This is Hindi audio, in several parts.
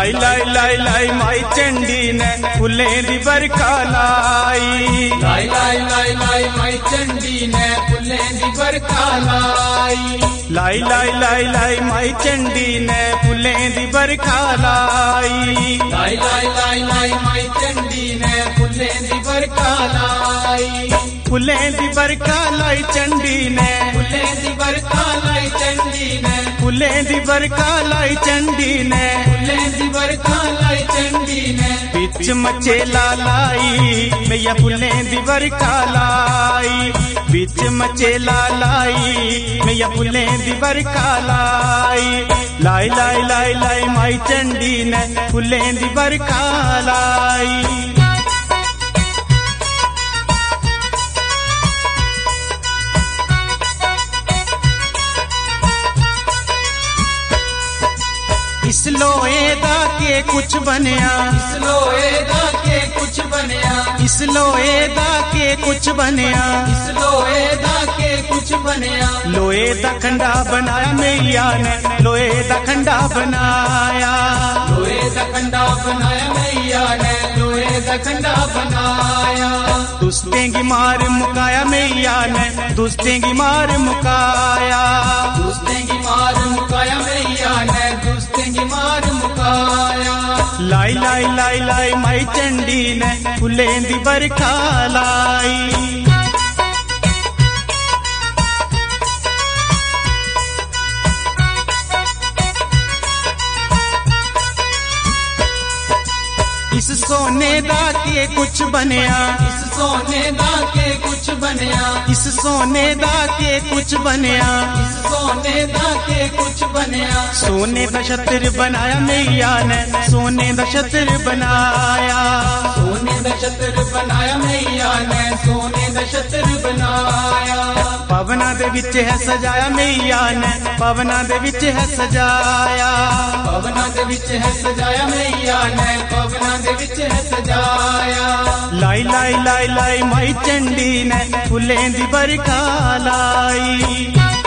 लाई लाई लाई लाई माई चंडी ने फुलें दी बरखा लाई। लाई लाई लाई लाई माई चंडी ने फुलें दी बरखा लाई। लाई लाई लाई लाई माई चंडी ने फुलें दी बरखा लाई। लाई लाई लाई लाई माई चंडी ने फुलें दी बरखा लाई। फुलें दी बरखा लाई चंडी ने फुलें दी बरखा लाई चंडी ने फुलें दी बरखा लाई चंडी ने फुलें दी बरखा लाई चंडी ने बिच मचेला लाई मैया फुलें दी बरखा लाई। बिच मचेला लाई मैया फुलें दी बरखा लाई। लाई लाई लाई लाई माई चंडी ने फुलें दी बरखा लाई। इस लोहे दा के कुछ बनया। इस लोहे दा के कुछ बनया। इस लोहे दा के कुछ बनया। इस लोहे दा के कुछ बनया। लोहे दा खंडा बनाया मैया ने लोहे दा खंडा बनाया। लोहे दा खंडा बनाया मैया ने लोहे दा खंडा बनाया। दुष्टें की मार मुकाया मैया ने दुष्टें की मार मुकाया। दुष्टें की मार मुकाया मैया ने दुष्टें की मार मुकाया। लाई लाई लाई लाई माई चंडी ने फुलें दी बरखा लाई। इस सोने दा के कुछ बनया। इस सोने दा के कुछ बनया। इस सोने दा के कुछ बनया। इस सोने दा के कुछ बनया। सोने दा छत्र बनाया मैया ने सोने दा छत्र बनाया। सोने दा छत्र बनाया मैया ने सोने दा छत्र बनाया। पवना दे विच है सजाया मैया ने पवना दे विच है सजाया। पवना दे विच है सजाया मैया ने पवना दे विच है सजाया। लाई लाई लाई लाई माई चंडी ने फुलें दी बरखा लाई।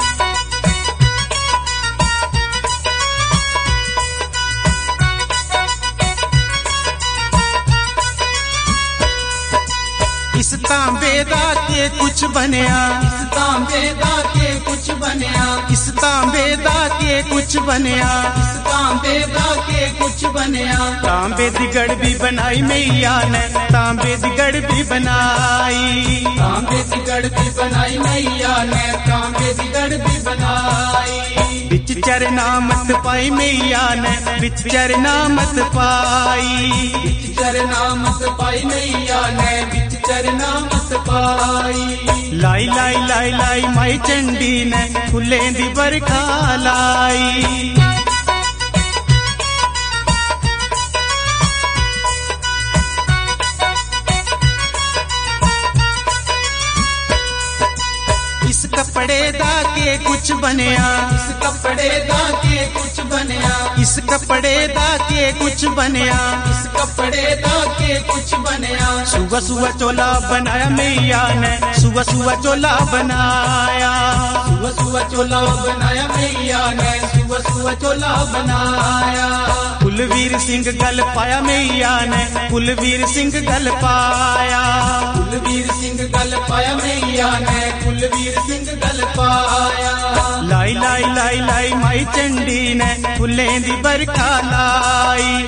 इस तांबे दा के कुछ बनया। इस तांबे दा के कुछ बनया। इस तांबे दा के कुछ बनया। इस तांबे दा के कुछ बनया। तांबे दी गड़ भी बनाई मैया ने तांबे दी गड़ भी बनाई। तांबे दी गड़ भी बनाई मैया ने तांबे दी गड़ भी बनाई। बिच चरना मत पाई मैया ने बिच चरना मत पाई। बिच चरना मत पाई मैया ने बिच चरना मत पाई। लाई लाई लाई लाई माई चंडी ने फुलें दी बरखा लाई। इस कपड़े दा के कुछ बनया। इस कपड़े दा के कुछ बनया। इस कपड़े दा के कुछ बनया। इस कपड़े दा के कुछ बनया। सुबह सुबह चोला बनाया मैया ने सुबह सुबह चोला बनाया। सुबह सुबह चोला बनाया मैया ने सुबह सुबह चोला बनाया। कुलवीर सिंह गल पाया मैया ने कुलवीर सिंह गल पाया। कुलवीर सिंह गल पाया मैया ने कुलवीर सिंह गल पाया। लाई लाई लाई लाई माई चंडी ने फुलें दी बरखा लाई।